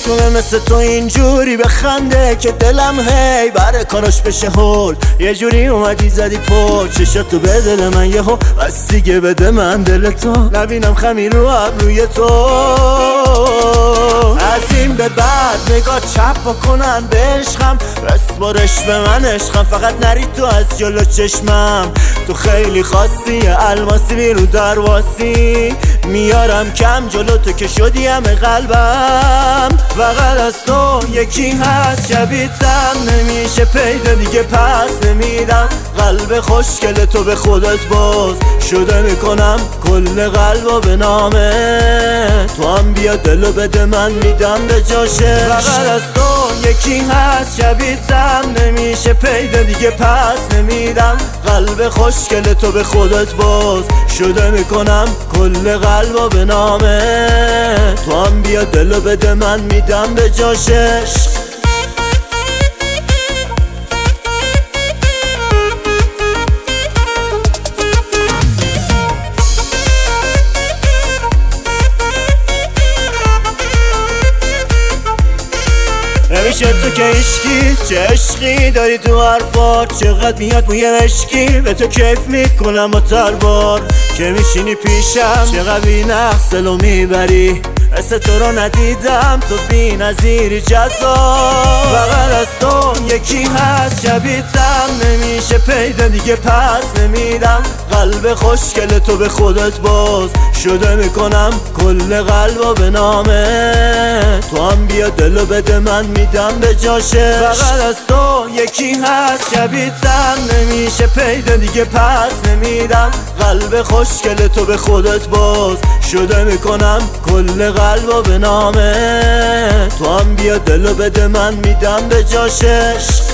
میتونه مثل تو اینجوری بخنده که دلم هی بره کاراش بشه هول. یه جوری اومدی زدی پا چشاتو به دل من یهو بس دیگه بده من دل تو نبینم خمیر رو ابروی تو. از این به بعد نگاه چپ بکنن به عشقم بسپارش به من عشقم فقط نری تو از جلو چشمم. تو خیلی خاصی الماسی بی رو درواسی میارم کم جلو تو که شدی همه قلبم. فقط از تو یکی هست شبیه‌تم نمیشه پیدا دیگه پس نمیدم. قلب خوشگل تو به خودت باز شده میکنم کل قلبو به نامه تو هم بیا دلو بده من میدم به جاشه. فقط از تو یکی هست شبیه‌تم نمیشه پیدا دیگه پس نمیدم. قلب خوشگل تو به خودت باز شده میکنم کل قلبو به نامه تو هم بیا دلو بده من میدم به جاشش. نمیشه تو که عشقی چه عشقی داری تو حرفات چقدر میاد موی عشقی به تو کیف میکنم با تربار که میشینی پیشم چقدر بی نقصلو میبری مثل تو رو ندیدم تو بی نظیری جذاب. فقط از تو یکی هست شبیه‌تم نمیشه پیدا دیگه پس نمیدم. قلب خوشگل تو به خودت باز شده میکنم کل قلبو به نامه تو هم بیا دلو بده من میدم به جاشه. فقط از تو یکی هست شبیه‌تم نمیشه پیدا دیگه پس نمیدم. قلب خوشگل تو به خودت باز شده میکنم کل قلبو به نامه تو هم بیا دلو بده من میدم به جاشش.